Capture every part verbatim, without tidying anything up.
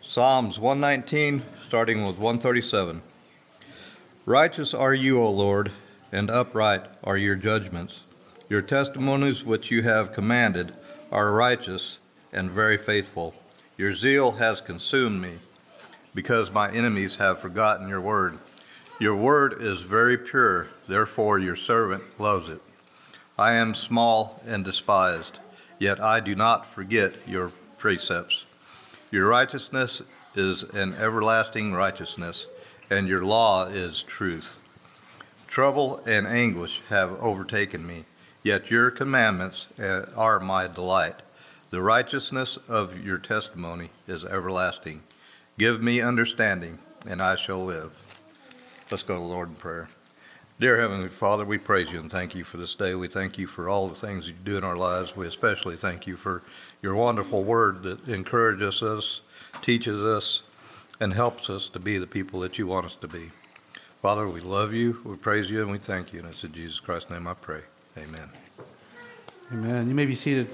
Psalms one nineteen, starting with one thirty-seven. Righteous are you, O Lord, and upright are your judgments. Your testimonies which you have commanded are righteous and very faithful. Your zeal has consumed me, because my enemies have forgotten your word. Your word is very pure, therefore your servant loves it. I am small and despised, yet I do not forget your precepts. Your righteousness is an everlasting righteousness, and your law is truth. Trouble and anguish have overtaken me, yet your commandments are my delight. The righteousness of your testimony is everlasting. Give me understanding, and I shall live. Let's go to the Lord in prayer. Dear Heavenly Father, we praise you and thank you for this day. We thank you for all the things you do in our lives. We especially thank you for your wonderful word that encourages us, teaches us, and helps us to be the people that you want us to be. Father, we love you, we praise you, and we thank you. And it's in Jesus Christ's name I pray. Amen. Amen. You may be seated.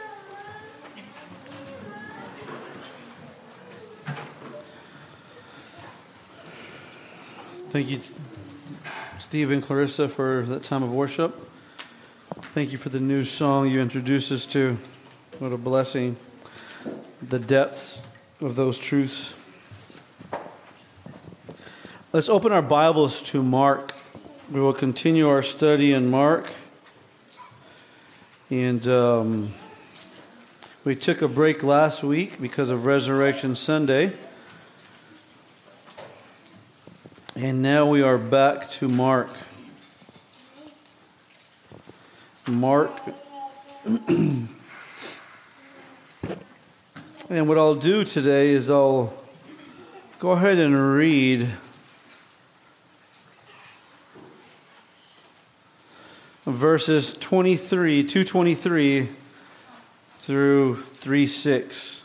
Thank you, Steve and Clarissa, for that time of worship. Thank you for the new song you introduced us to. What a blessing. The depths of those truths. Let's open our Bibles to Mark. We will continue our study in Mark. And um, we took a break last week because of Resurrection Sunday. And now we are back to Mark. Mark. And what I'll do today is I'll go ahead and read verses twenty-three, two twenty-three through three six.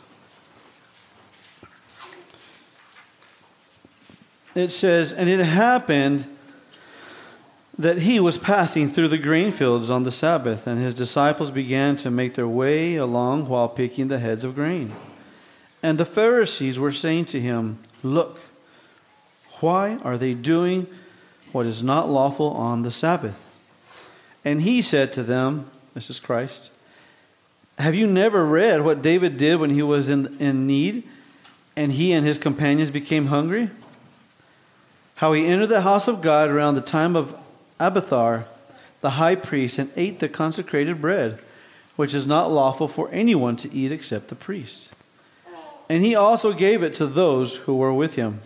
It says, "And it happened that he was passing through the grain fields on the Sabbath, and his disciples began to make their way along while picking the heads of grain. And the Pharisees were saying to him, 'Look, why are they doing what is not lawful on the Sabbath?' And he said to them," this is Christ, "Have you never read what David did when he was in, in need, and he and his companions became hungry? How he entered the house of God around the time of Abiathar, the high priest, and ate the consecrated bread, which is not lawful for anyone to eat except the priest. And he also gave it to those who were with him.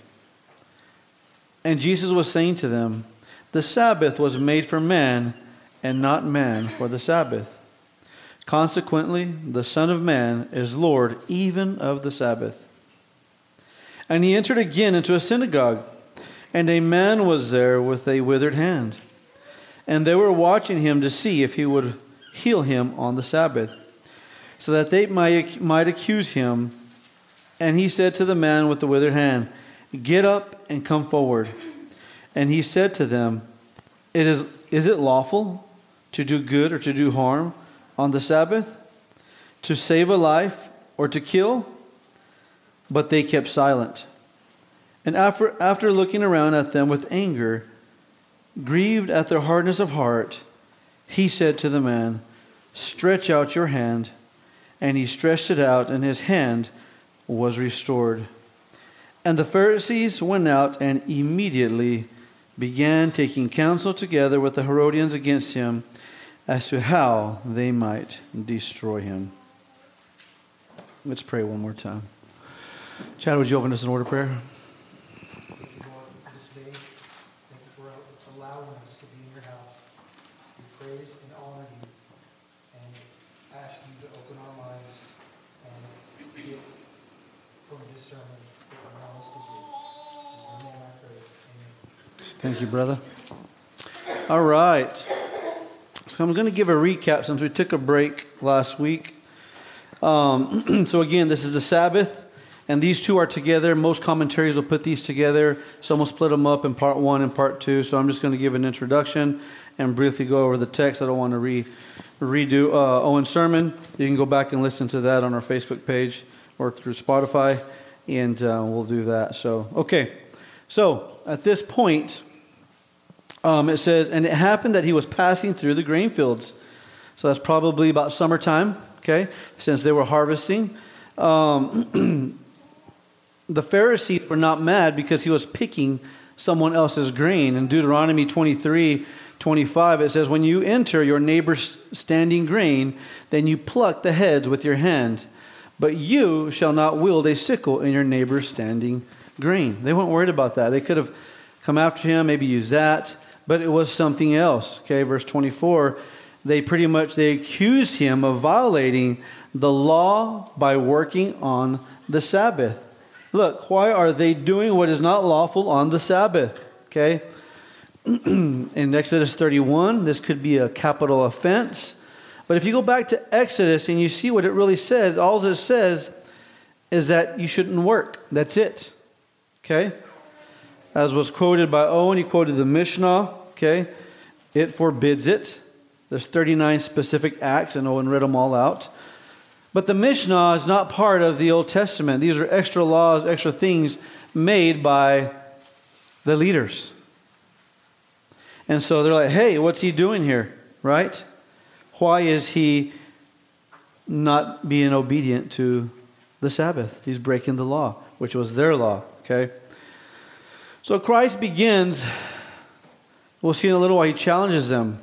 And Jesus was saying to them, 'The Sabbath was made for man, and not man for the Sabbath. Consequently, the Son of Man is Lord even of the Sabbath.' And he entered again into a synagogue, and a man was there with a withered hand. And they were watching him to see if he would heal him on the Sabbath, so that they might, might accuse him. And he said to the man with the withered hand, 'Get up and come forward.' And he said to them, It is, is it lawful to do good or to do harm on the Sabbath? To save a life or to kill?' But they kept silent. And after, after looking around at them with anger, grieved at their hardness of heart, he said to the man, 'Stretch out your hand.' And he stretched it out, and his hand was restored. And the Pharisees went out and immediately began taking counsel together with the Herodians against him as to how they might destroy him." Let's pray one more time. Chad, would you open us in order of prayer? Thank you, brother. All right. So I'm going to give a recap since we took a break last week. Um, so again, this is the Sabbath, and these two are together. Most commentaries will put these together. Some will split them up in part one and part two. So I'm just going to give an introduction and briefly go over the text. I don't want to re redo uh, Owen's sermon. You can go back and listen to that on our Facebook page or through Spotify. and uh, we'll do that. So, okay. So, at this point, um, it says, and it happened that he was passing through the grain fields. So that's probably about summertime, okay, since they were harvesting. Um, the Pharisees were not mad because he was picking someone else's grain. In Deuteronomy twenty-three twenty-five, it says, when you enter your neighbor's standing grain, then you pluck the heads with your hand. But you shall not wield a sickle in your neighbor's standing grain. They weren't worried about that. They could have come after him, maybe use that, but it was something else. Okay, verse twenty-four, they pretty much, they accused him of violating the law by working on the Sabbath. Look, why are they doing what is not lawful on the Sabbath? Okay, in Exodus thirty-one, this could be a capital offense. But if you go back to Exodus and you see what it really says, all it says is that you shouldn't work. That's it. Okay? As was quoted by Owen, he quoted the Mishnah. Okay? It forbids it. There's thirty-nine specific acts, and Owen read them all out. But the Mishnah is not part of the Old Testament. These are extra laws, extra things made by the leaders. And so they're like, hey, what's he doing here? Right? Why is he not being obedient to the Sabbath? He's breaking the law, which was their law. Okay? So Christ begins, we'll see in a little while, he challenges them.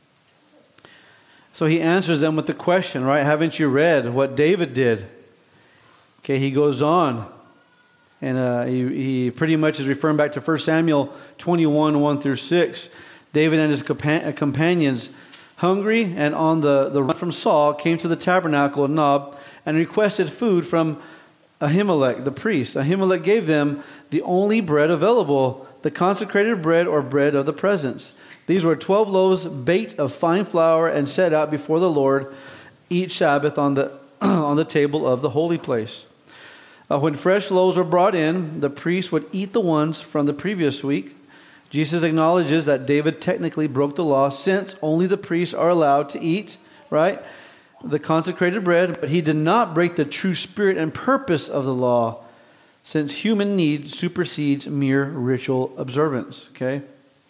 So he answers them with the question, right? Haven't you read what David did? Okay, he goes on. And uh, he, he pretty much is referring back to First Samuel twenty-one, one through six. David and his compa- companions, hungry and on the, the run from Saul, came to the tabernacle of Nob and requested food from Ahimelech, the priest. Ahimelech gave them the only bread available, the consecrated bread or bread of the presence. These were twelve loaves baked of fine flour and set out before the Lord each Sabbath on the on the table of the holy place. Uh, when fresh loaves were brought in, the priest would eat the ones from the previous week. Jesus acknowledges that David technically broke the law since only the priests are allowed to eat, right, the consecrated bread, but he did not break the true spirit and purpose of the law since human need supersedes mere ritual observance, okay?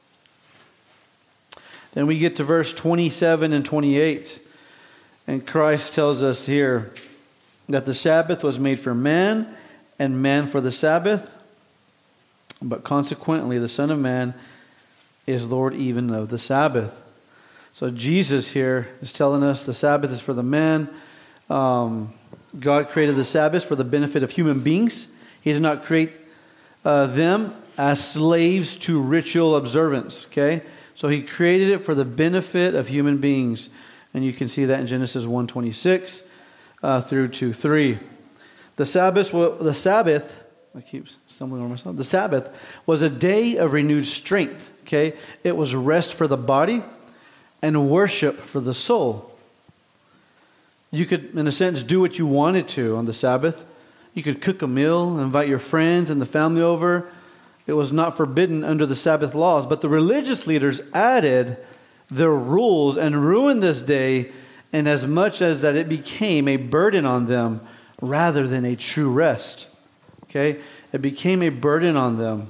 Then we get to verse twenty-seven and twenty-eight, and Christ tells us here that the Sabbath was made for man and man for the Sabbath. But consequently, the Son of Man is Lord even of the Sabbath. So Jesus here is telling us the Sabbath is for the man. Um, God created the Sabbath for the benefit of human beings. He did not create uh, them as slaves to ritual observance. Okay, so He created it for the benefit of human beings, and you can see that in Genesis one twenty-six uh, through two three. The Sabbath, the Sabbath. I keep stumbling over myself. The Sabbath was a day of renewed strength. Okay, it was rest for the body and worship for the soul. You could, in a sense, do what you wanted to on the Sabbath. You could cook a meal, invite your friends and the family over. It was not forbidden under the Sabbath laws, but the religious leaders added their rules and ruined this day, in as much as that it became a burden on them rather than a true rest. Okay, it became a burden on them.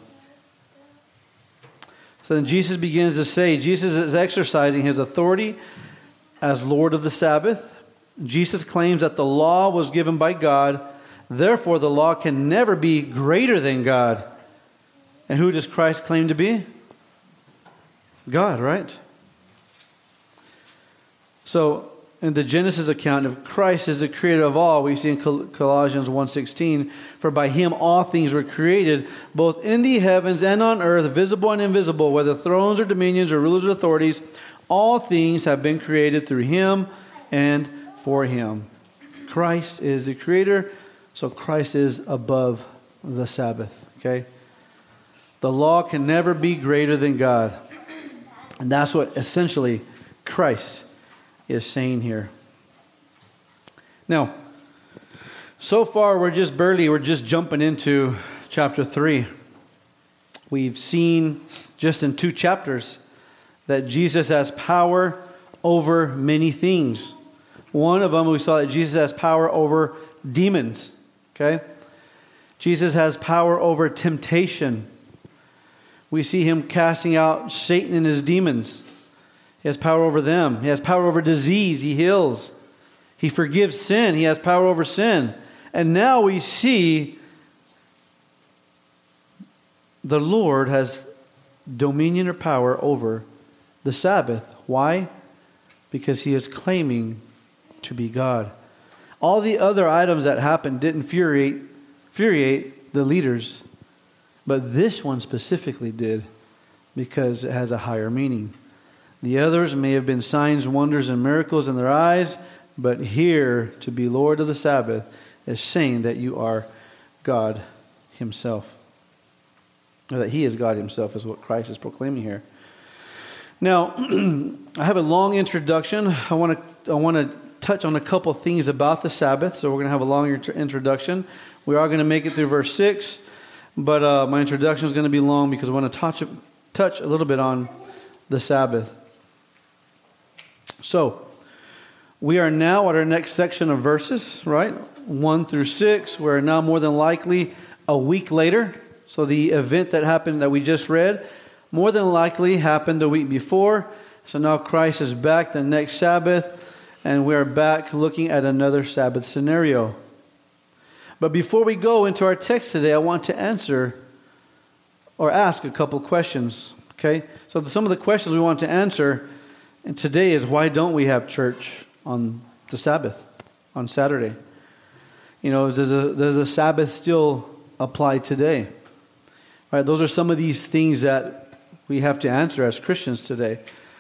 So then Jesus begins to say, Jesus is exercising his authority as Lord of the Sabbath. Jesus claims that the law was given by God, therefore the law can never be greater than God. And who does Christ claim to be? God, right? So in the Genesis account of Christ as the creator of all, we see in Colossians one sixteen, for by him all things were created, both in the heavens and on earth, visible and invisible, whether thrones or dominions or rulers or authorities, all things have been created through him and for him. Christ is the creator, so Christ is above the Sabbath. Okay? The law can never be greater than God. And that's what essentially Christ is saying here. Now, so far we're just barely, we're just jumping into chapter three. We've seen just in two chapters that Jesus has power over many things. One of them, we saw that Jesus has power over demons. Okay? Jesus has power over temptation. We see him casting out Satan and his demons. He has power over them. He has power over disease. He heals. He forgives sin. He has power over sin. And now we see the Lord has dominion or power over the Sabbath. Why? Because he is claiming to be God. All the other items that happened didn't infuriate, infuriate the leaders. But this one specifically did, because it has a higher meaning. The others may have been signs, wonders, and miracles in their eyes, but here, to be Lord of the Sabbath is saying that you are God himself. Or that he is God himself is what Christ is proclaiming here. Now, I have a long introduction. I want to I want to touch on a couple things about the Sabbath. So we're going to have a long introduction. We are going to make it through verse six. But uh, my introduction is going to be long because I want to touch, touch a little bit on the Sabbath. So, we are now at our next section of verses, right? one through six. We're now more than likely a week later. So the event that happened that we just read, more than likely happened the week before. So now Christ is back the next Sabbath, and we are back looking at another Sabbath scenario. But before we go into our text today, I want to answer or ask a couple questions. Okay? So some of the questions we want to answer and today is, why don't we have church on the Sabbath, on Saturday? You know, does a, does a Sabbath still apply today? All right, those are some of these things that we have to answer as Christians today.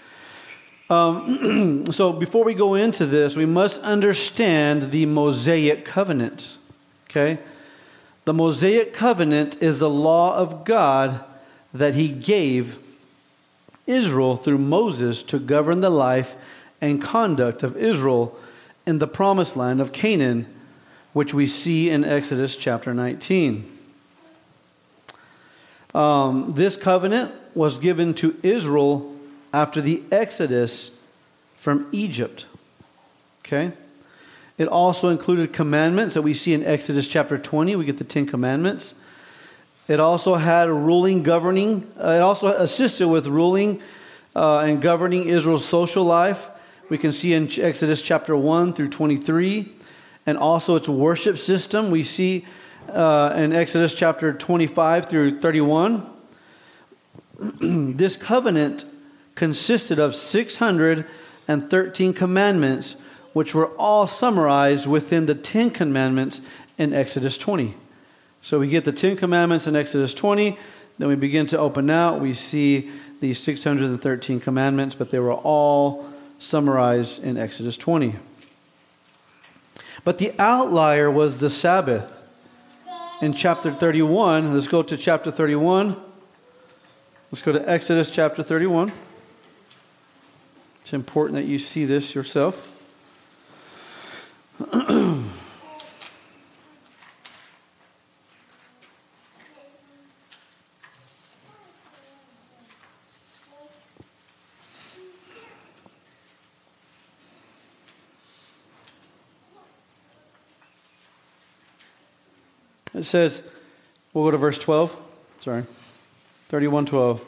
Um, so before we go into this, we must understand the Mosaic covenant. Okay? The Mosaic covenant is the law of God that he gave Israel through Moses to govern the life and conduct of Israel in the promised land of Canaan, which we see in Exodus chapter nineteen. Um, this covenant was given to Israel after the Exodus from Egypt. Okay? It also included commandments that we see in Exodus chapter twenty. We get the Ten Commandments. It also had ruling, governing. Uh, it also assisted with ruling uh, and governing Israel's social life. We can see in Exodus chapter one through twenty-three. And also its worship system. We see uh, in Exodus chapter twenty-five through thirty-one. This covenant consisted of six hundred thirteen commandments, which were all summarized within the Ten Commandments in Exodus twenty. So we get the Ten Commandments in Exodus twenty, then we begin to open out, we see these six hundred thirteen commandments, but they were all summarized in Exodus twenty. But the outlier was the Sabbath. In chapter thirty-one, let's go to chapter thirty-one. Let's go to Exodus chapter thirty-one. It's important that you see this yourself. It says, we'll go to verse twelve. Sorry. thirty-one twelve.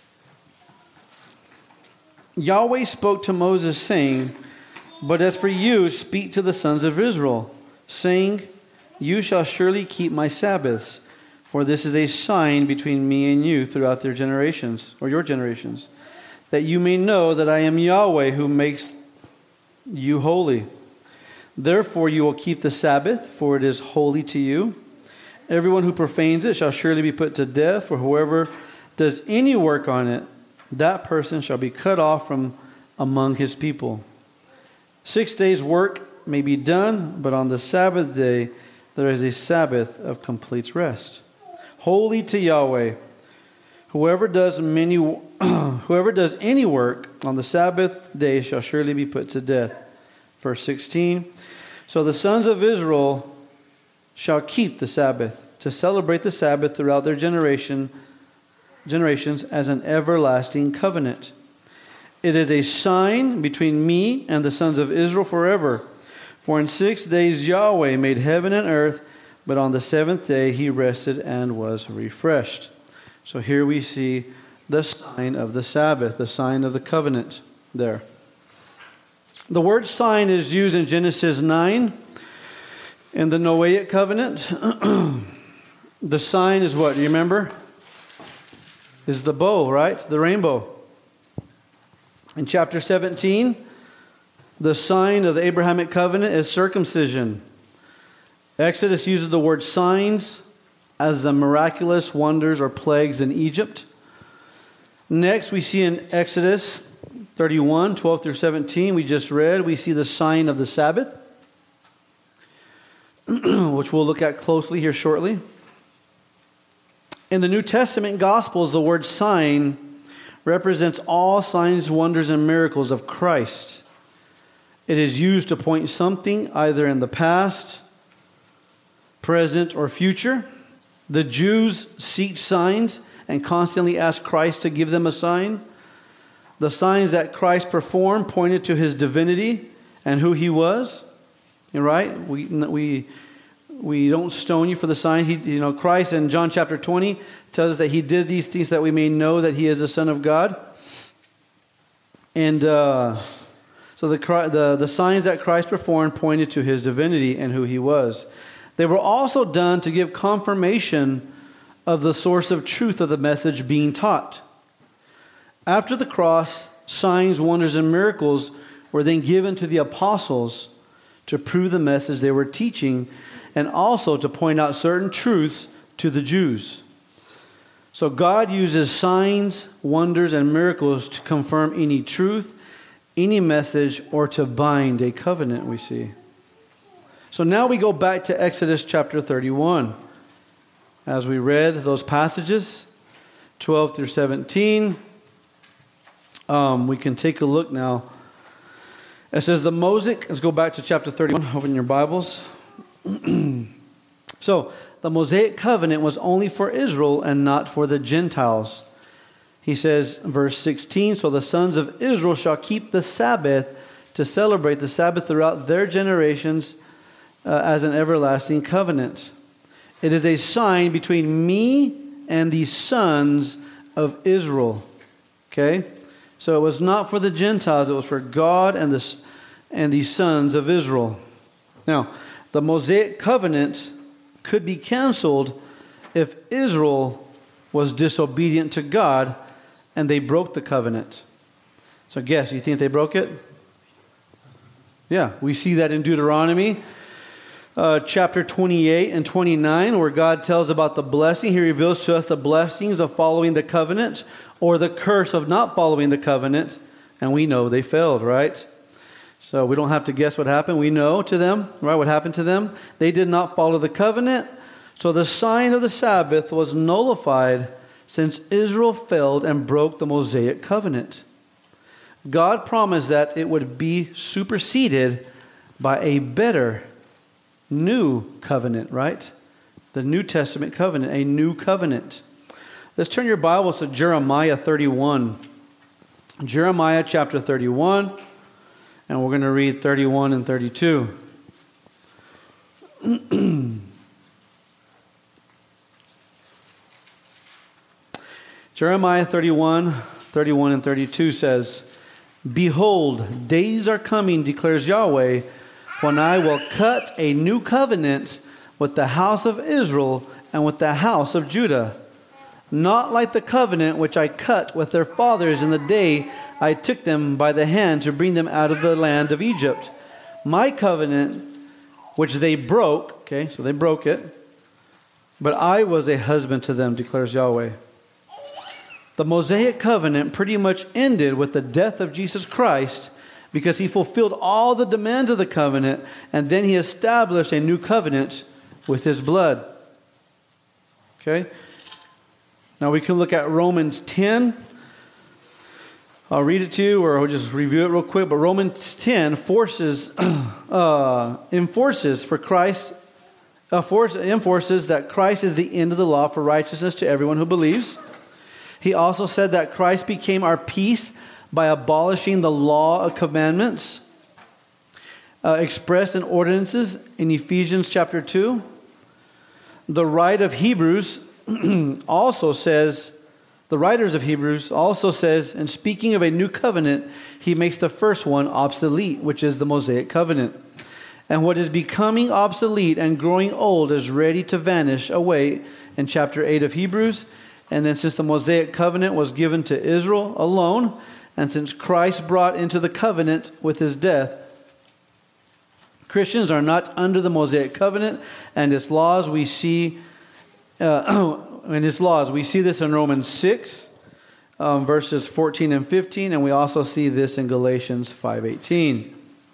Yahweh spoke to Moses, saying, "But as for you, speak to the sons of Israel, saying, you shall surely keep my Sabbaths, for this is a sign between me and you throughout their generations," or your generations, "that you may know that I am Yahweh who makes you holy. Therefore you will keep the Sabbath, for it is holy to you. Everyone who profanes it shall surely be put to death, for whoever does any work on it, that person shall be cut off from among his people. Six days' work may be done, but on the Sabbath day there is a Sabbath of complete rest. Holy to Yahweh. Whoever does many, whoever does any work on the Sabbath day shall surely be put to death." Verse sixteen. So the sons of Israel shall keep the Sabbath, to celebrate the Sabbath throughout their generation, generations as an everlasting covenant. It is a sign between me and the sons of Israel forever. For in six days Yahweh made heaven and earth, but on the seventh day he rested and was refreshed. So here we see the sign of the Sabbath, the sign of the covenant there. The word sign is used in Genesis nine in the Noahic covenant. The sign is what? Do you remember? Is the bow, right? The rainbow. In chapter seventeen, the sign of the Abrahamic covenant is circumcision. Exodus uses the word signs as the miraculous wonders or plagues in Egypt. Next, we see in Exodus thirty-one, twelve through seventeen, we just read, we see the sign of the Sabbath, which we'll look at closely here shortly. In the New Testament Gospels, the word sign represents all signs, wonders, and miracles of Christ. It is used to point something either in the past, present, or future. The Jews seek signs and constantly ask Christ to give them a sign. The signs that Christ performed pointed to his divinity and who he was. You're right? We we we don't stone you for the sign. He, you know, Christ in John chapter twenty tells us that he did these things that we may know that he is the Son of God. And uh, so the, the the signs that Christ performed pointed to his divinity and who he was. They were also done to give confirmation of the source of truth of the message being taught. After the cross, signs, wonders, and miracles were then given to the apostles to prove the message they were teaching and also to point out certain truths to the Jews. So God uses signs, wonders, and miracles to confirm any truth, any message, or to bind a covenant, we see. So now we go back to Exodus chapter thirty-one. As we read those passages, twelve through seventeen, um, we can take a look now. It says the Mosaic, let's go back to chapter thirty-one, open your Bibles. So, the Mosaic covenant was only for Israel and not for the Gentiles. He says, verse sixteen, so the sons of Israel shall keep the Sabbath to celebrate the Sabbath throughout their generations uh, as an everlasting covenant. It is a sign between me and the sons of Israel. Okay? So it was not for the Gentiles, it was for God and the, and the sons of Israel. Now, the Mosaic covenant could be canceled if Israel was disobedient to God and they broke the covenant. So guess, you think they broke it? Yeah, we see that in Deuteronomy uh, chapter twenty-eight and twenty-nine, where God tells about the blessing. He reveals to us the blessings of following the covenant or the curse of not following the covenant. And we know they failed, right? So we don't have to guess what happened. We know to them, right, what happened to them. They did not follow the covenant. So the sign of the Sabbath was nullified since Israel failed and broke the Mosaic covenant. God promised that it would be superseded by a better new covenant, right? The New Testament covenant, a new covenant. Let's turn your Bibles to Jeremiah thirty-one. Jeremiah chapter thirty-one. And we're going to read thirty-one and thirty-two. Jeremiah thirty-one, thirty-one and thirty-two says, behold, days are coming, declares Yahweh, when I will cut a new covenant with the house of Israel and with the house of Judah. Not like the covenant which I cut with their fathers in the day I took them by the hand to bring them out of the land of Egypt. My covenant, which they broke, okay, so they broke it, but I was a husband to them, declares Yahweh. The Mosaic covenant pretty much ended with the death of Jesus Christ because he fulfilled all the demands of the covenant, and then he established a new covenant with his blood. Okay? Now we can look at Romans ten. I'll read it to you, or I'll just review it real quick. But Romans ten forces, uh, enforces for Christ, uh, force, enforces that Christ is the end of the law for righteousness to everyone who believes. He also said that Christ became our peace by abolishing the law of commandments uh, expressed in ordinances in Ephesians chapter two. the writer of Hebrews also says, the writers of Hebrews also says, in speaking of a new covenant, he makes the first one obsolete, which is the Mosaic covenant. And what is becoming obsolete and growing old is ready to vanish away in chapter eight of Hebrews. And then since the Mosaic covenant was given to Israel alone, and since Christ brought into the covenant with his death, Christians are not under the Mosaic covenant and its laws. We see, uh, in its laws, we see this in Romans six, um, verses fourteen and fifteen, and we also see this in Galatians five eighteen.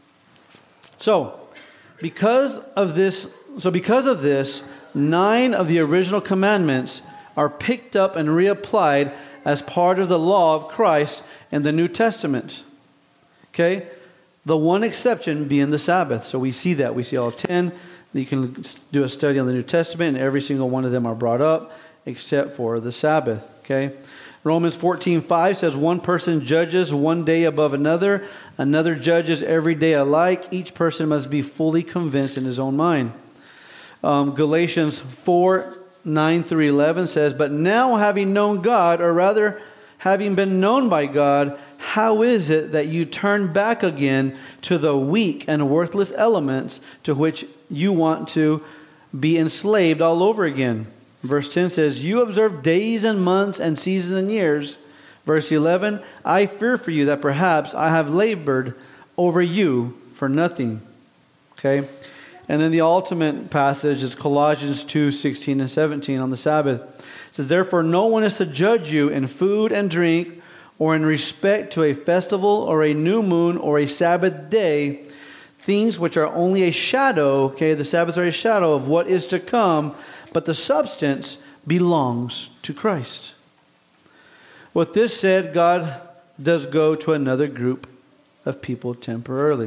So, because of this, so because of this, nine of the original commandments are picked up and reapplied as part of the law of Christ in the New Testament. Okay? The one exception being the Sabbath. So we see that. We see all ten. You can do a study on the New Testament, and every single one of them are brought up, except for the Sabbath. Okay? Romans fourteen five says, one person judges one day above another, another judges every day alike. Each person must be fully convinced in his own mind. Um, Galatians four nine through eleven says, but now having known God, or rather having been known by God, how is it that you turn back again to the weak and worthless elements to which you want to be enslaved all over again? Verse ten says, you observe days and months and seasons and years. Verse eleven, I fear for you that perhaps I have labored over you for nothing. Okay? And then the ultimate passage is Colossians two sixteen and seventeen on the Sabbath. It says, therefore no one is to judge you in food and drink, or in respect to a festival, or a new moon, or a Sabbath day, things which are only a shadow, okay, the Sabbaths are a shadow of what is to come, but the substance belongs to Christ. With this said, God does go to another group of people temporarily.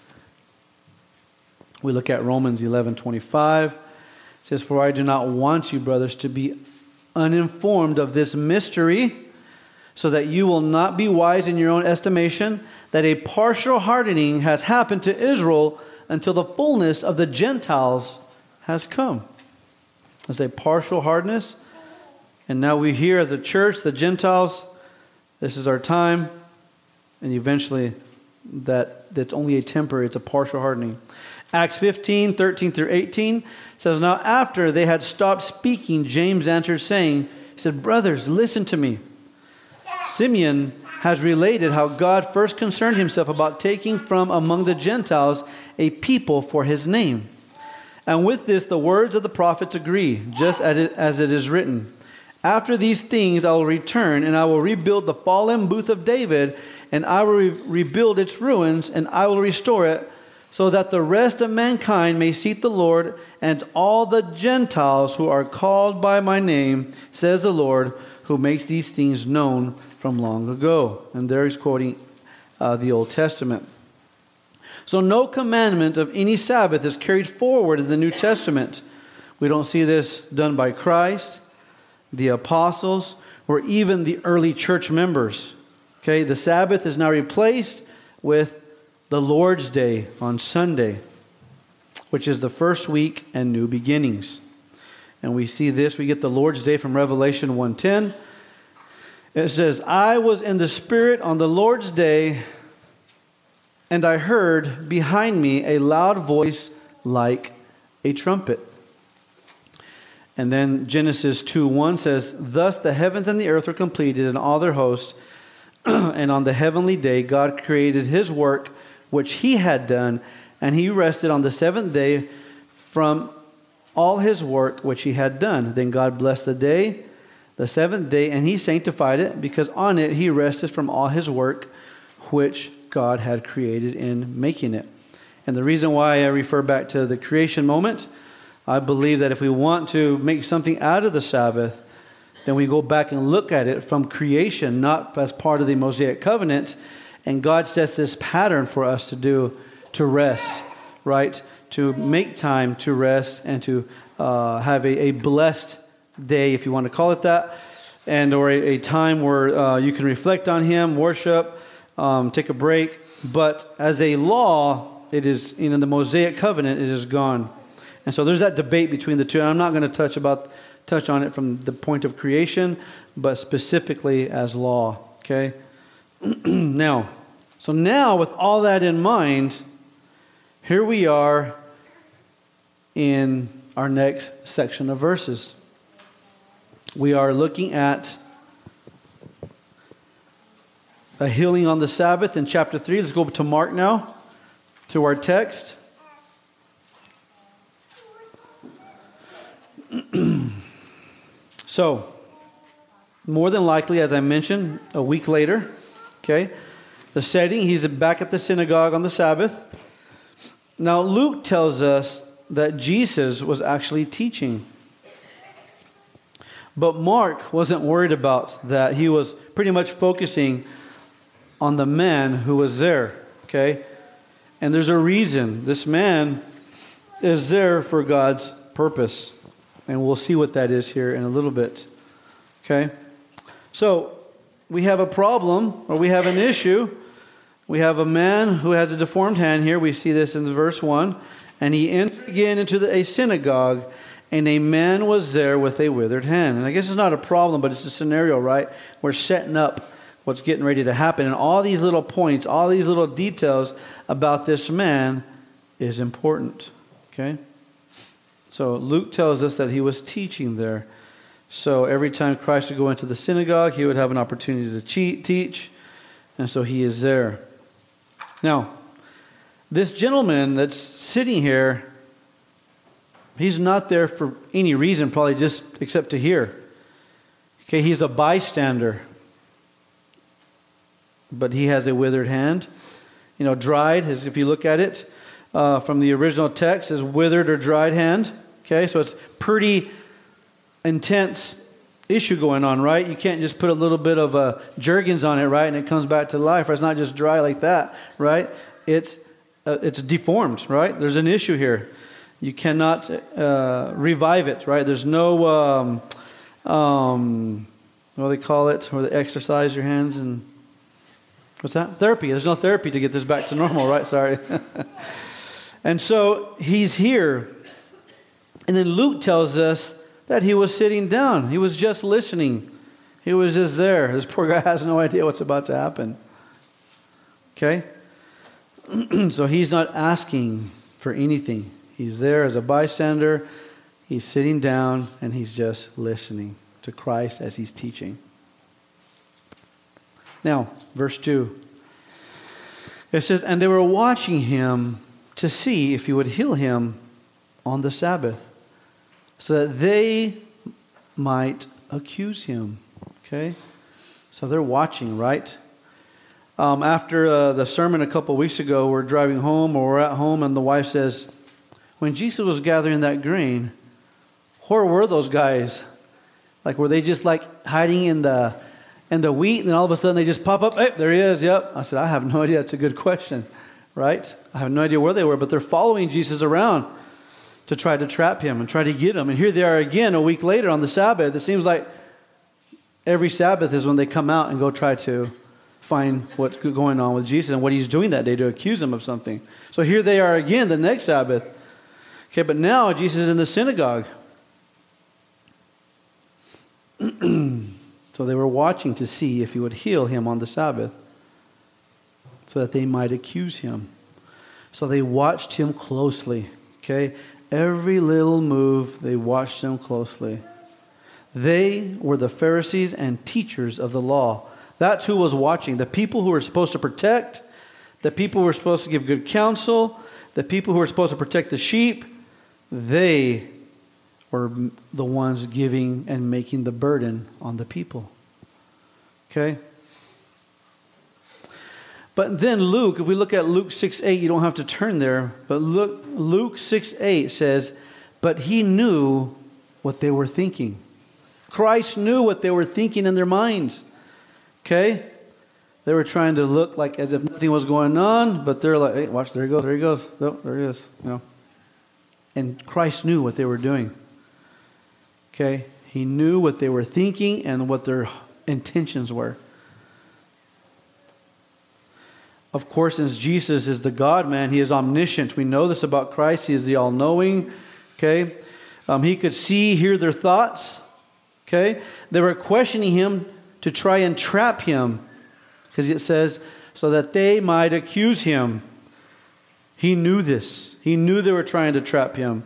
We look at Romans eleven twenty-five. It says, for I do not want you, brothers, to be uninformed of this mystery, so that you will not be wise in your own estimation, that a partial hardening has happened to Israel until the fullness of the Gentiles has come. There's a partial hardness. And now we hear as a church, the Gentiles, this is our time. And eventually that that's only a temporary, it's a partial hardening. Acts fifteen, thirteen through eighteen says, now after they had stopped speaking, James answered saying, he said, brothers, listen to me. Simeon has related how God first concerned himself about taking from among the Gentiles a people for his name. And with this, the words of the prophets agree, just as it is written. After these things, I will return, and I will rebuild the fallen booth of David, and I will re- rebuild its ruins, and I will restore it, so that the rest of mankind may seek the Lord, and all the Gentiles who are called by my name, says the Lord, who makes these things known from long ago. And there he's quoting uh, the Old Testament. So no commandment of any Sabbath is carried forward in the New Testament. We don't see this done by Christ, the apostles, or even the early church members. Okay, the Sabbath is now replaced with the Lord's Day on Sunday, which is the first week and new beginnings. And we see this, we get the Lord's Day from Revelation one ten. It says, I was in the Spirit on the Lord's day, and I heard behind me a loud voice like a trumpet. And then Genesis two one says, thus the heavens and the earth were completed and all their host. And on the heavenly day, God created his work, which he had done, and he rested on the seventh day from all his work which he had done. Then God blessed the day, the seventh day, and he sanctified it, because on it he rested from all his work which God had created in making it. And the reason why I refer back to the creation moment, I believe that if we want to make something out of the Sabbath, then we go back and look at it from creation, not as part of the Mosaic covenant. And God sets this pattern for us to do, to rest, right? To make time to rest and to uh, have a, a blessed day, if you want to call it that, and or a, a time where uh, you can reflect on him, worship, um, take a break. But as a law, it is, you know, the Mosaic covenant, it is gone. And so there's that debate between the two. And I'm not going to touch about touch on it from the point of creation, but specifically as law. Okay? Now, so now with all that in mind, here we are in our next section of verses. We are looking at a healing on the Sabbath in chapter three. Let's go to Mark now, to our text. So, more than likely, as I mentioned, a week later, okay, the setting, he's back at the synagogue on the Sabbath. Now, Luke tells us that Jesus was actually teaching. But Mark wasn't worried about that. He was pretty much focusing on the man who was there, okay? And there's a reason. This man is there for God's purpose. And we'll see what that is here in a little bit, okay? So, we have a problem, or we have an issue. We have a man who has a deformed hand here. We see this in the verse one. And he entered again into the, a synagogue, and a man was there with a withered hand. And I guess it's not a problem, but it's a scenario, right? We're setting up what's getting ready to happen. And all these little points, all these little details about this man is important, okay? So Luke tells us that he was teaching there. So every time Christ would go into the synagogue, he would have an opportunity to cheat, teach. And so he is there. Now, this gentleman that's sitting here, he's not there for any reason, probably just except to hear. Okay, he's a bystander. But he has a withered hand. You know, dried, as if you look at it uh, from the original text, is withered or dried hand. Okay, so it's pretty intense issue going on, right? You can't just put a little bit of uh, Jergens on it, right, and it comes back to life. Or it's not just dry like that, right? It's uh, it's deformed, right? There's an issue here. You cannot uh, revive it, right? There's no, um, um, what do they call it, where they exercise your hands and, what's that? Therapy. There's no therapy to get this back to normal, right? Sorry. And so he's here. And then Luke tells us that he was sitting down. He was just listening. He was just there. This poor guy has no idea what's about to happen. Okay? So he's not asking for anything. He's there as a bystander. He's sitting down and he's just listening to Christ as he's teaching. Now, verse two. It says, and they were watching him to see if he would heal him on the Sabbath, so that they might accuse him. Okay? So they're watching, right? Um, after uh, the sermon a couple weeks ago, we're driving home or we're at home and the wife says, when Jesus was gathering that grain, where were those guys? Like, were they just like hiding in the in the wheat and then all of a sudden they just pop up? Hey, there he is, yep. I said, I have no idea. That's a good question, right? I have no idea where they were, but they're following Jesus around to try to trap him and try to get him. And here they are again a week later on the Sabbath. It seems like every Sabbath is when they come out and go try to find what's going on with Jesus and what he's doing that day to accuse him of something. So here they are again the next Sabbath. Okay, but now Jesus is in the synagogue. So they were watching to see if he would heal him on the Sabbath so that they might accuse him. So they watched him closely. Okay, every little move, they watched him closely. They were the Pharisees and teachers of the law. That's who was watching. The people who were supposed to protect, the people who were supposed to give good counsel, the people who were supposed to protect the sheep, they were the ones giving and making the burden on the people. Okay? But then Luke, if we look at Luke six eight, you don't have to turn there, but look, Luke six eight says, but he knew what they were thinking. Christ knew what they were thinking in their minds. Okay? They were trying to look like as if nothing was going on, but they're like, hey, watch, there he goes, there he goes. Oh, there he is. You know. And Christ knew what they were doing. Okay? He knew what they were thinking and what their intentions were. Of course, since Jesus is the God-man, he is omniscient. We know this about Christ. He is the all-knowing, Okay? Um, he could see, hear their thoughts. Okay? They were questioning him to try and trap him. Because it says, so that they might accuse him. He knew this. He knew they were trying to trap him.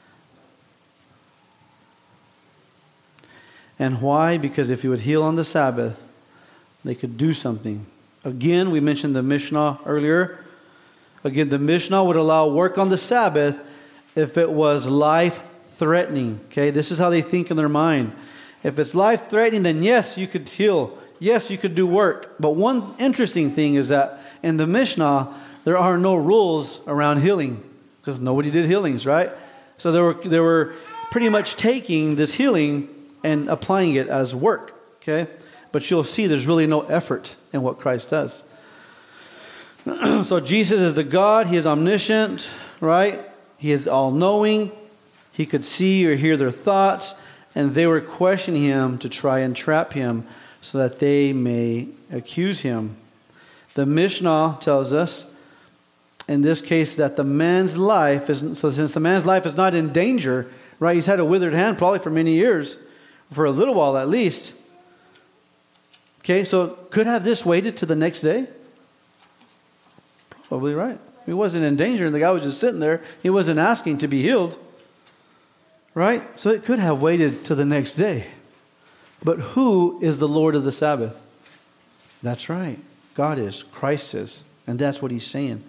And why? Because if he would heal on the Sabbath, they could do something. Again, we mentioned the Mishnah earlier. Again, the Mishnah would allow work on the Sabbath if it was life-threatening. Okay, this is how they think in their mind. If it's life-threatening, then yes, you could heal. Yes, you could do work. But one interesting thing is that in the Mishnah, there are no rules around healing because nobody did healings, right? So they were they were pretty much taking this healing and applying it as work. Okay, but you'll see there's really no effort in what Christ does. So Jesus is the God. He is omniscient, right? He is all-knowing. He could see or hear their thoughts, and they were questioning him to try and trap him so that they may accuse him. The Mishnah tells us, in this case, that the man's life is, so since the man's life is not in danger, right? He's had a withered hand probably for many years, for a little while at least. Okay, so could have this waited to the next day? Probably right. He wasn't in danger and the guy was just sitting there. He wasn't asking to be healed. Right? So it could have waited to the next day. But who is the Lord of the Sabbath? That's right. God is. Christ is. And that's what he's saying.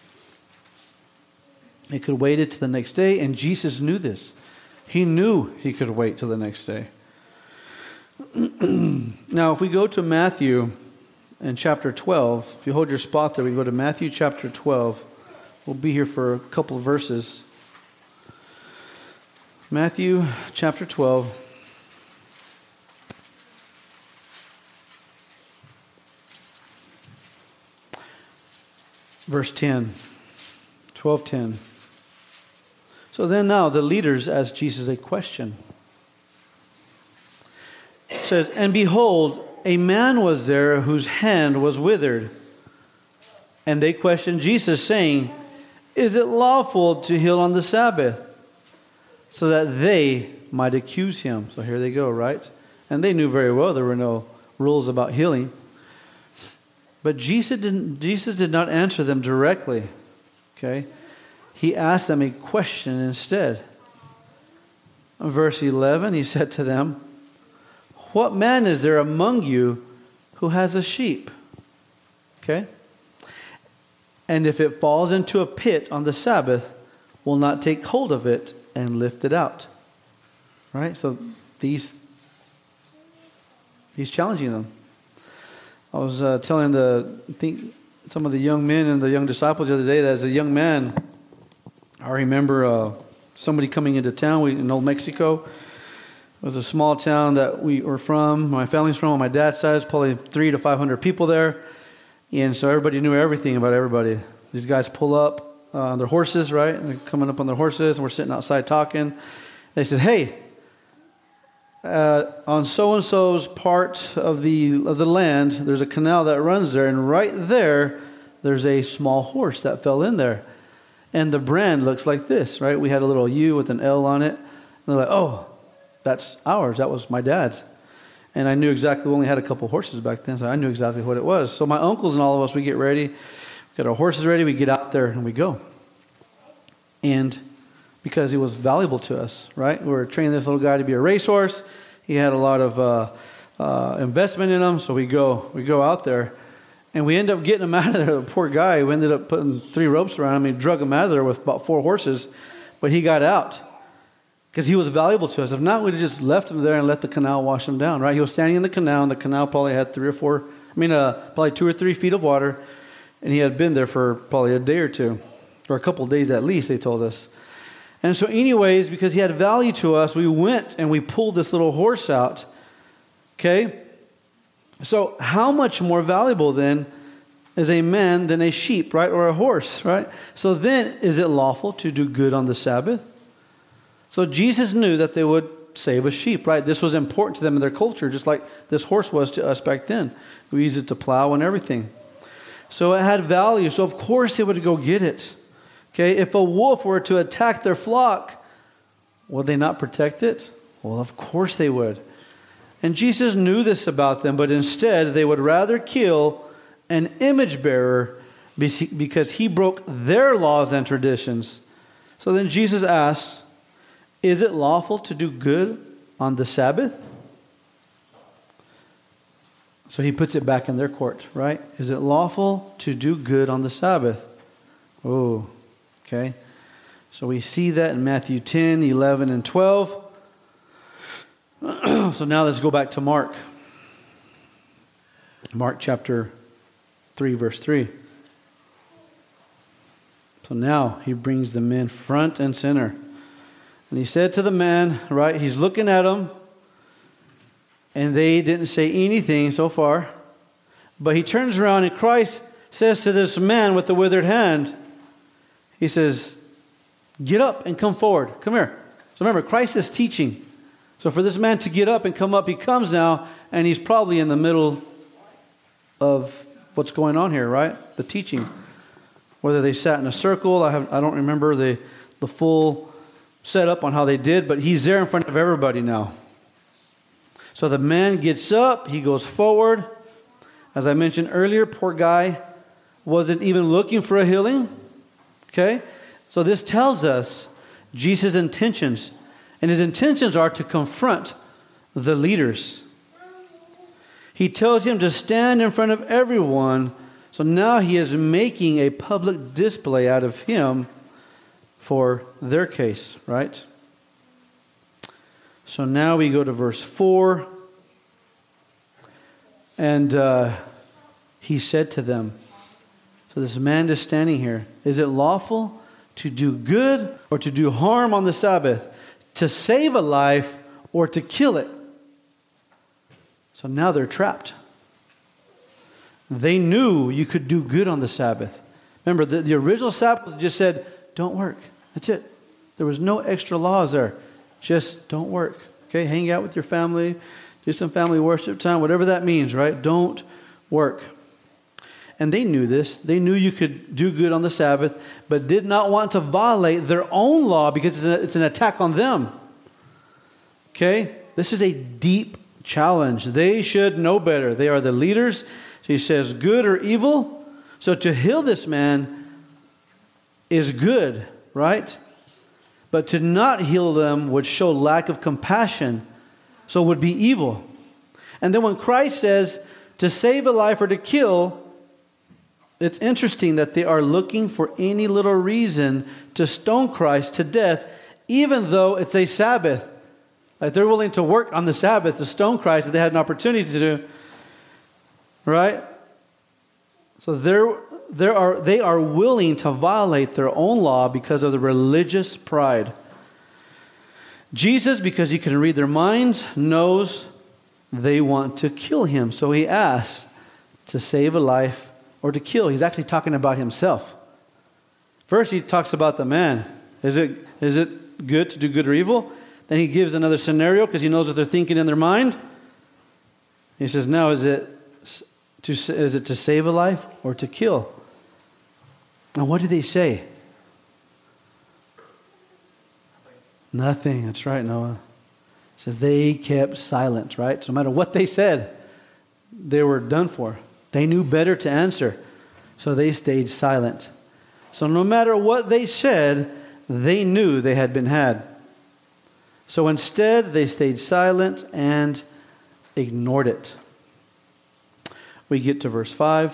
It could wait it to the next day, and Jesus knew this. He knew he could wait till the next day. Now, if we go to Matthew in chapter twelve, if you hold your spot there, we go to Matthew chapter twelve. We'll be here for a couple of verses. Matthew chapter twelve. Verse ten. twelve ten. So then now the leaders asked Jesus a question. It says, and behold, a man was there whose hand was withered. And they questioned Jesus, saying, is it lawful to heal on the Sabbath? So that they might accuse him. So here they go, right? And they knew very well there were no rules about healing. But Jesus didn't, Jesus did not answer them directly. Okay? He asked them a question instead. In verse eleven, he said to them, what man is there among you who has a sheep? Okay? And if it falls into a pit on the Sabbath, will not take hold of it and lift it out. Right? So these, he's challenging them. I was uh, telling the, I think some of the young men and the young disciples the other day that as a young man, I remember uh, somebody coming into town we, in Old Mexico. It was a small town that we were from. My family's from on my dad's side. It's probably three to five hundred people there. And so everybody knew everything about everybody. These guys pull up uh, on their horses, right? And they're coming up on their horses, and we're sitting outside talking. They said, hey, uh, on so-and-so's part of the of the land, there's a canal that runs there, and right there, there's a small horse that fell in there. And the brand looks like this, right? We had a little U with an L on it. And they're like, oh, that's ours. That was my dad's. And I knew exactly, we only had a couple horses back then, so I knew exactly what it was. So my uncles and all of us, we get ready, get our horses ready, we get out there and we go. And because he was valuable to us, right? We were training this little guy to be a racehorse. He had a lot of uh, uh, investment in him, so we go, we go out there. And we end up getting him out of there. The poor guy, we ended up putting three ropes around him. He drug him out of there with about four horses. But he got out because he was valuable to us. If not, we'd have just left him there and let the canal wash him down, right? He was standing in the canal, and the canal probably had three or four, I mean, uh, probably two or three feet of water. And he had been there for probably a day or two, or a couple of days at least, they told us. And so anyways, because he had value to us, we went and we pulled this little horse out. Okay? So how much more valuable then is a man than a sheep, right? Or a horse, right? So then, is it lawful to do good on the Sabbath? So Jesus knew that they would save a sheep, right? This was important to them in their culture, just like this horse was to us back then. We used it to plow and everything. So it had value. So of course they would go get it. Okay, if a wolf were to attack their flock, Would they not protect it? Well, of course they would. And Jesus knew this about them, but instead they would rather kill an image bearer because he broke their laws and traditions. So then Jesus asks, is it lawful to do good on the Sabbath? So he puts it back in their court, right? Is it lawful to do good on the Sabbath? Oh, okay. So we see that in Matthew ten, eleven, and twelve. So now let's go back to Mark. Mark chapter three, verse three. So now he brings the men front and center. And he said to the man, right, he's looking at them, and they didn't say anything so far. But he turns around and Christ says to this man with the withered hand, he says, get up and come forward. Come here. So remember, Christ is teaching. So for this man to get up and come up, he comes now, and he's probably in the middle of what's going on here, right? The teaching. Whether they sat in a circle, I have I don't remember the, the full setup on how they did, but he's there in front of everybody now. So the man gets up, he goes forward. As I mentioned earlier, poor guy wasn't even looking for a healing. Okay? So this tells us Jesus' intentions. And his intentions are to confront the leaders. He tells him to stand in front of everyone. So now he is making a public display out of him for their case, right? So now we go to verse four. And uh, he said to them, so this man is standing here, is it lawful to do good or to do harm on the Sabbath? To save a life or to kill it? So now they're trapped. They knew you could do good on the Sabbath. Remember, the, the original Sabbath just said, don't work. That's it. There was no extra laws there. Just don't work. Okay, hang out with your family, do some family worship time, whatever that means, right? Don't work. And they knew this. They knew you could do good on the Sabbath, but did not want to violate their own law because it's an, it's an attack on them. Okay? This is a deep challenge. They should know better. They are the leaders. So he says, good or evil? So to heal this man is good, right? But to not heal them would show lack of compassion, so would be evil. And then when Christ says to save a life or to kill, it's interesting that they are looking for any little reason to stone Christ to death, even though it's a Sabbath. Like they're willing to work on the Sabbath to stone Christ if they had an opportunity to do. Right? So they're, they are, they are willing to violate their own law because of the religious pride. Jesus, because he can read their minds, knows they want to kill him. So he asks to save a life or to kill. He's actually talking about himself. First he talks about the man. Is it is it good to do good or evil? Then he gives another scenario because he knows what they're thinking in their mind. He says, now is it to is it to save a life or to kill? Now what do they say? Nothing. That's right, Noah. It says they kept silent, right? So no matter what they said, they were done for. They knew better to answer, so they stayed silent. So no matter what they said, they knew they had been had. So instead, they stayed silent and ignored it. We get to verse five.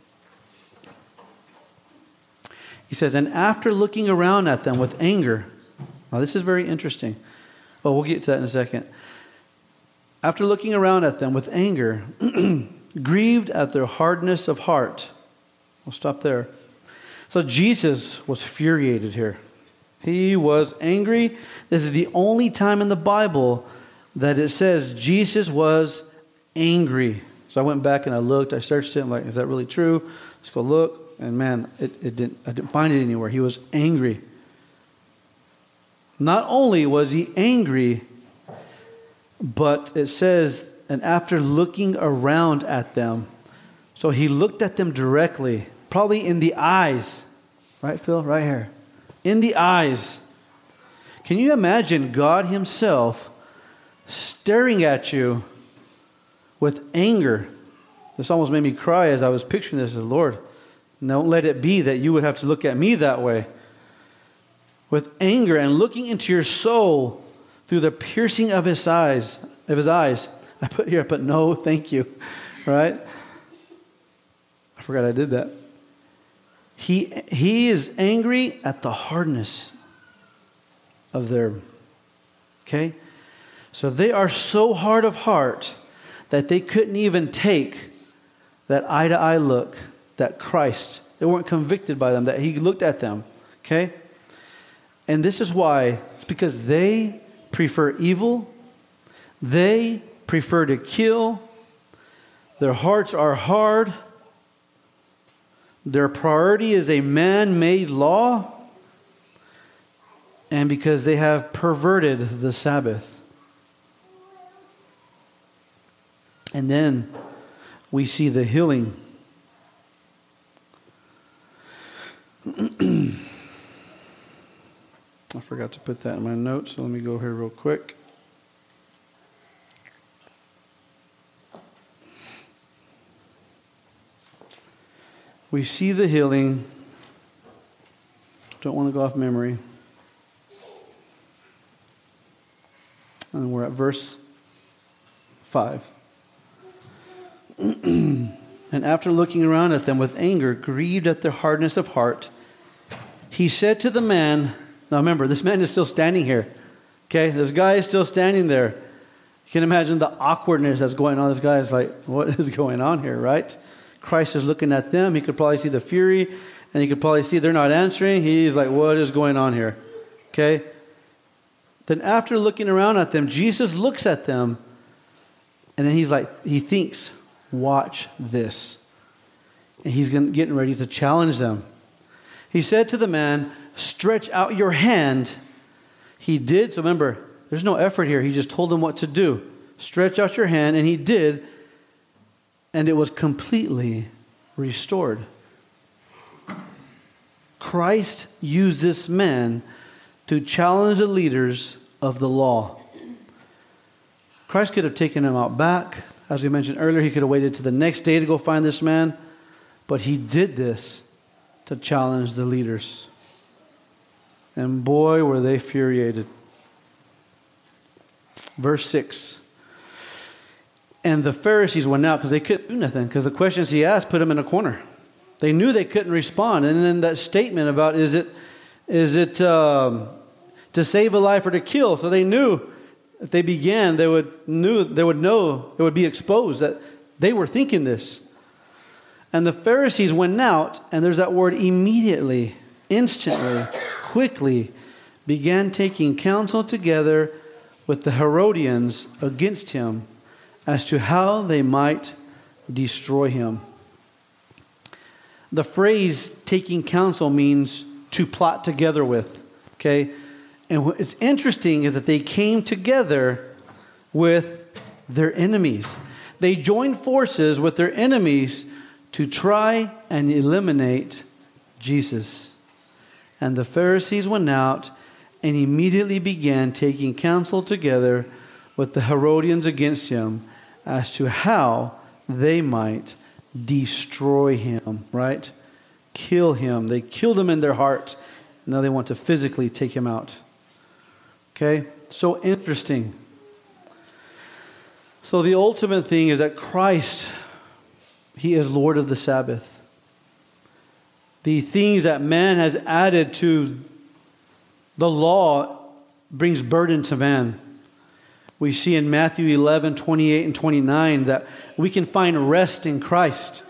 He says, and after looking around at them with anger, now this is very interesting. Well, we'll get to that in a second. After looking around at them with anger, grieved at their hardness of heart. We'll stop there. So Jesus was furiated here. He was angry. This is the only time in the Bible that it says Jesus was angry. So I went back and I looked, I searched it, I'm like, is that really true? Let's go look. And man, it, it didn't I didn't find it anywhere. He was angry. Not only was he angry, but it says, and after looking around at them, so he looked at them directly, probably in the eyes. Right, Phil? Right here. In the eyes. Okay, Can you imagine God himself staring at you with anger? This almost made me cry as I was picturing this. As Lord, don't let it be that you would have to look at me that way. With anger and looking into your soul through the piercing of his eyes, of his eyes. I put here, I put no, thank you. Right? I forgot I did that. He, he is angry at the hardness of their, okay? So they are so hard of heart that they couldn't even take that eye-to-eye look that Christ, they weren't convicted by them, that he looked at them, okay? And this is why, it's because they prefer evil, they prefer to kill, their hearts are hard, their priority is a man-made law, and because they have perverted the Sabbath. And then we see the healing. I forgot to put that in my notes, so let me go here real quick. We see the healing. Don't want to go off memory. And we're at verse five. And after looking around at them with anger, grieved at their hardness of heart, he said to the man, now remember, this man is still standing here. Okay, this guy is still standing there. You can imagine the awkwardness that's going on. This guy is like, what is going on here, right? Christ is looking at them. He could probably see the fury, and he could probably see they're not answering. He's like, what is going on here? Okay. Then after looking around at them, Jesus looks at them, and then he's like, he thinks, watch this. And he's getting ready to challenge them. He said to the man, stretch out your hand. He did. So remember, there's no effort here. He just told him what to do. Stretch out your hand, and he did. And it was completely restored. Christ used this man to challenge the leaders of the law. Christ could have taken him out back. As we mentioned earlier, he could have waited to the next day to go find this man. But he did this to challenge the leaders. And boy, were they infuriated. Verse six. And the Pharisees went out because they couldn't do nothing. Because the questions he asked put them in a corner. They knew they couldn't respond. And then that statement about, is it is it um, to save a life or to kill? So they knew if they began, they would knew they would know, it would be exposed that they were thinking this. And the Pharisees went out, and there's that word immediately, instantly, quickly, began taking counsel together with the Herodians against him, as to how they might destroy him. The phrase taking counsel means to plot together with. Okay? And what's interesting is that they came together with their enemies. They joined forces with their enemies to try and eliminate Jesus. And the Pharisees went out and immediately began taking counsel together with the Herodians against him, as to how they might destroy him, right? Kill him. They killed him in their heart. Now they want to physically take him out. Okay? So interesting. So the ultimate thing is that Christ, he is Lord of the Sabbath. The things that man has added to the law brings burden to man. We see in Matthew eleven, twenty-eight and twenty-nine that we can find rest in Christ.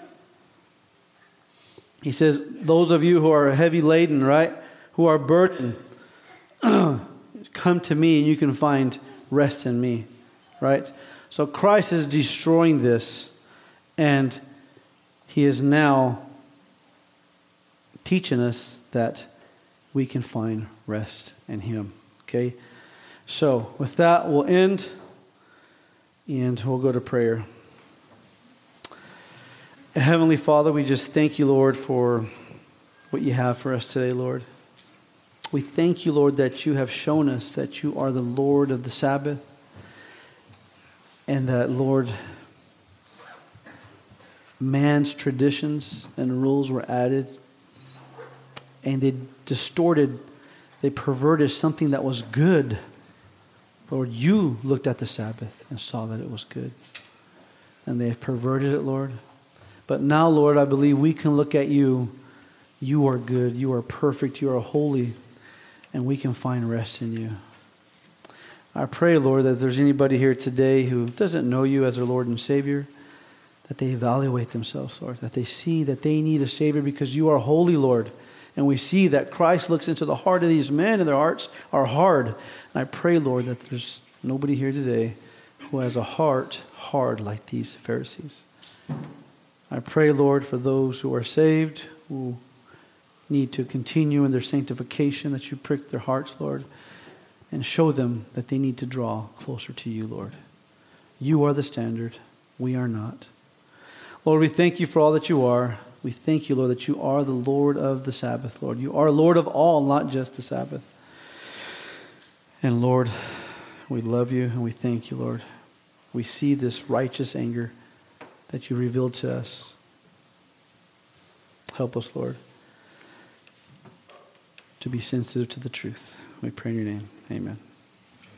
He says, those of you who are heavy laden, right, who are burdened, come to me and you can find rest in me, right? So Christ is destroying this, and he is now teaching us that we can find rest in him, okay? So, with that, we'll end, and we'll go to prayer. Heavenly Father, we just thank you, Lord, for what you have for us today, Lord. We thank you, Lord, that you have shown us that you are the Lord of the Sabbath, and that, Lord, man's traditions and rules were added, and they distorted, they perverted something that was good. Lord, you looked at the Sabbath and saw that it was good, and they have perverted it, Lord. But now, Lord, I believe we can look at you. You are good, you are perfect, you are holy, and we can find rest in you. I pray, Lord, that if there's anybody here today who doesn't know you as their Lord and Savior, that they evaluate themselves, Lord, that they see that they need a Savior because you are holy, Lord. And we see that Christ looks into the heart of these men and their hearts are hard. And I pray, Lord, that there's nobody here today who has a heart hard like these Pharisees. I pray, Lord, for those who are saved, who need to continue in their sanctification, that you prick their hearts, Lord, and show them that they need to draw closer to you, Lord. You are the standard. We are not. Lord, we thank you for all that you are. We thank you, Lord, that you are the Lord of the Sabbath, Lord. You are Lord of all, not just the Sabbath. And Lord, we love you and we thank you, Lord. We see this righteous anger that you revealed to us. Help us, Lord, to be sensitive to the truth. We pray in your name. Amen.